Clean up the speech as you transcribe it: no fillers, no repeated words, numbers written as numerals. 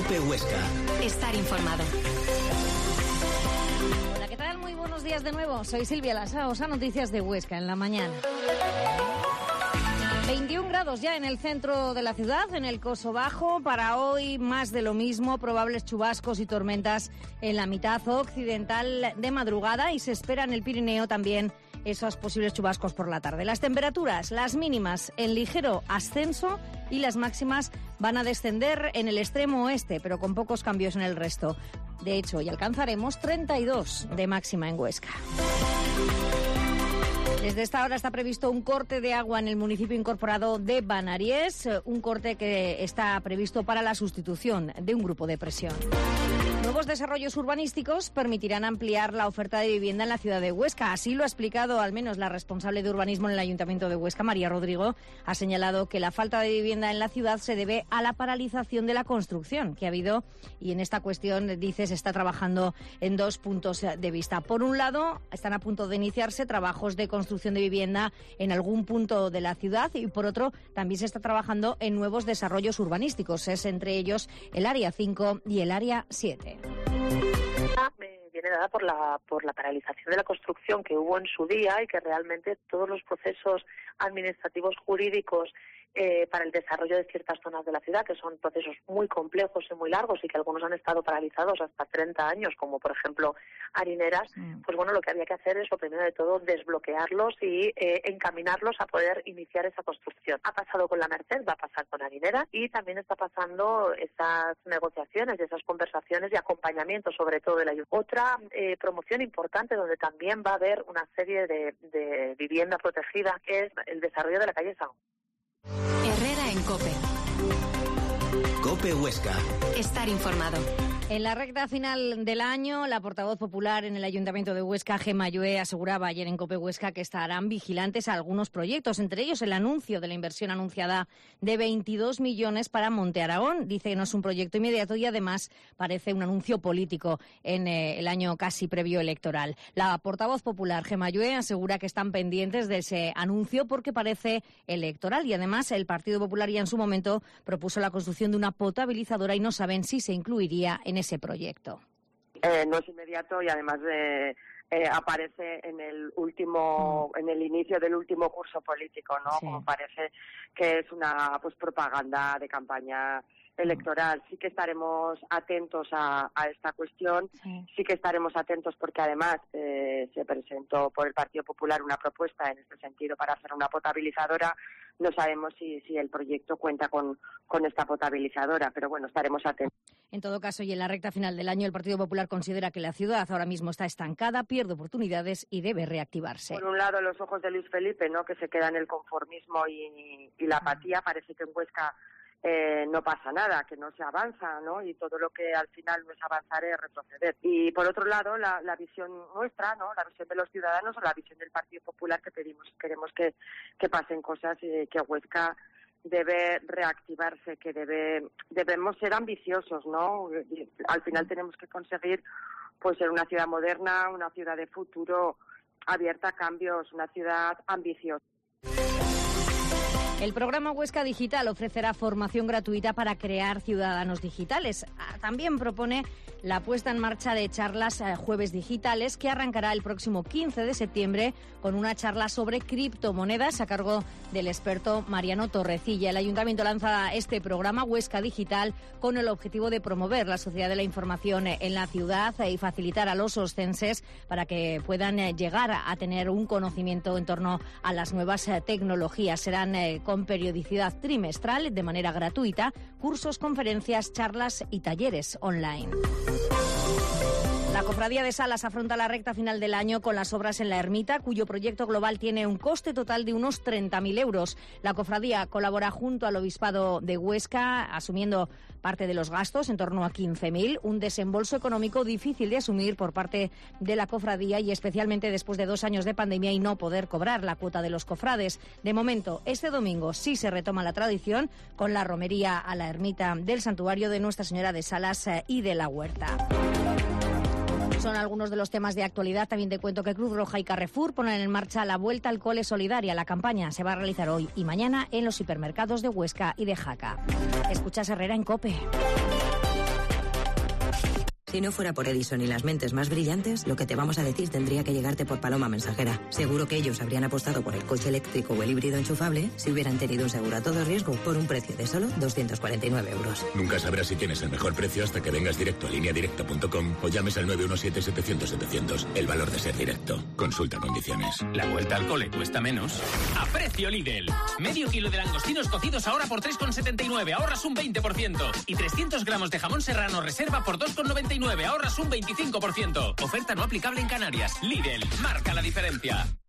COPE Huesca. Estar informado. Hola, ¿qué tal? Muy buenos días de nuevo. Soy Silvia Lasaosa, Noticias de Huesca en la mañana. 21 grados ya en el centro de la ciudad, en el Coso Bajo. Para hoy más de lo mismo, probables chubascos y tormentas en la mitad occidental de madrugada y se espera en el Pirineo también esos posibles chubascos por la tarde. Las temperaturas, las mínimas en ligero ascenso y las máximas van a descender en el extremo oeste, pero con pocos cambios en el resto. De hecho, hoy alcanzaremos 32 de máxima en Huesca. Desde esta hora está previsto un corte de agua en el municipio incorporado de Banariés, un corte que está previsto para la sustitución de un grupo de presión. Nuevos desarrollos urbanísticos permitirán ampliar la oferta de vivienda en la ciudad de Huesca. Así lo ha explicado al menos la responsable de urbanismo en el Ayuntamiento de Huesca, María Rodrigo. Ha señalado que la falta de vivienda en la ciudad se debe a la paralización de la construcción que ha habido y en esta cuestión, dice, se está trabajando en dos puntos de vista. Por un lado, están a punto de iniciarse trabajos de construcción de vivienda en algún punto de la ciudad y por otro, también se está trabajando en nuevos desarrollos urbanísticos. Es entre ellos el Área 5 y el Área 7. Me viene dada por la paralización de la construcción que hubo en su día y que realmente todos los procesos administrativos jurídicos para el desarrollo de ciertas zonas de la ciudad, que son procesos muy complejos y muy largos y que algunos han estado paralizados hasta 30 años, como por ejemplo Harineras, pues bueno, lo que había que hacer es, lo primero de todo, desbloquearlos y encaminarlos a poder iniciar esa construcción. Ha pasado con la Merced, va a pasar con Harineras y también está pasando esas negociaciones, esas conversaciones y acompañamiento sobre todo de la ayuda. Otra promoción importante donde también va a haber una serie de vivienda protegida es el desarrollo de la calle San. Herrera en COPE. COPE Huesca. Estar informado. En la recta final del año, la portavoz popular en el Ayuntamiento de Huesca, Gemma Llué, aseguraba ayer en COPE Huesca que estarán vigilantes a algunos proyectos, entre ellos el anuncio de la inversión anunciada de 22 millones para Monte Aragón. Dice que no es un proyecto inmediato y además parece un anuncio político en el año casi previo electoral. La portavoz popular, Gemma Llué, asegura que están pendientes de ese anuncio porque parece electoral y además el Partido Popular ya en su momento propuso la construcción de una potabilizadora y no saben si se incluiría en ese proyecto. No es inmediato y además aparece en el inicio del último curso político, ¿no? Sí. Como parece que es una propaganda de campaña electoral. Sí que estaremos atentos a esta cuestión, sí que estaremos atentos porque además se presentó por el Partido Popular una propuesta en este sentido para hacer una potabilizadora. No sabemos si el proyecto cuenta con esta potabilizadora, pero bueno, estaremos atentos. En todo caso, y en la recta final del año, el Partido Popular considera que la ciudad ahora mismo está estancada, pierde oportunidades y debe reactivarse. Por un lado, los ojos de Luis Felipe, ¿no?, que se queda en el conformismo y la apatía. Parece que en Huesca no pasa nada, que no se avanza, ¿no? Y todo lo que al final no es avanzar es retroceder. Y por otro lado, la visión nuestra, ¿no?, la visión de los ciudadanos o la visión del Partido Popular que queremos que pasen cosas, que Huesca debe reactivarse, que debemos ser ambiciosos, ¿no? Y al final tenemos que conseguir pues ser una ciudad moderna, una ciudad de futuro, abierta a cambios, una ciudad ambiciosa. El programa Huesca Digital ofrecerá formación gratuita para crear ciudadanos digitales. También propone la puesta en marcha de charlas Jueves Digitales, que arrancará el próximo 15 de septiembre con una charla sobre criptomonedas a cargo del experto Mariano Torrecilla. El Ayuntamiento lanza este programa Huesca Digital con el objetivo de promover la sociedad de la información en la ciudad y facilitar a los oscenses para que puedan llegar a tener un conocimiento en torno a las nuevas tecnologías. Serán con periodicidad trimestral, de manera gratuita, cursos, conferencias, charlas y talleres online. La Cofradía de Salas afronta la recta final del año con las obras en la ermita, cuyo proyecto global tiene un coste total de unos 30.000 euros. La Cofradía colabora junto al Obispado de Huesca, asumiendo parte de los gastos, en torno a 15.000, un desembolso económico difícil de asumir por parte de la Cofradía y especialmente después de 2 años de pandemia y no poder cobrar la cuota de los cofrades. De momento, este domingo sí se retoma la tradición con la romería a la ermita del Santuario de Nuestra Señora de Salas y de la Huerta. Son algunos de los temas de actualidad. También te cuento que Cruz Roja y Carrefour ponen en marcha la Vuelta al Cole Solidaria. La campaña se va a realizar hoy y mañana en los hipermercados de Huesca y de Jaca. Escuchas Herrera en COPE. Si no fuera por Edison y las mentes más brillantes, lo que te vamos a decir tendría que llegarte por paloma mensajera. Seguro que ellos habrían apostado por el coche eléctrico o el híbrido enchufable si hubieran tenido un seguro a todo riesgo por un precio de solo 249 euros. Nunca sabrás si tienes el mejor precio hasta que vengas directo a lineadirecta.com o llames al 917-700-700. El valor de ser directo. Consulta condiciones. La vuelta al cole cuesta menos. ¡A precio Lidl! Medio kilo de langostinos cocidos ahora por 3,79. Ahorras un 20%. Y 300 gramos de jamón serrano reserva por 2,99. Ahorras un 25%. Oferta no aplicable en Canarias. Lidl, marca la diferencia.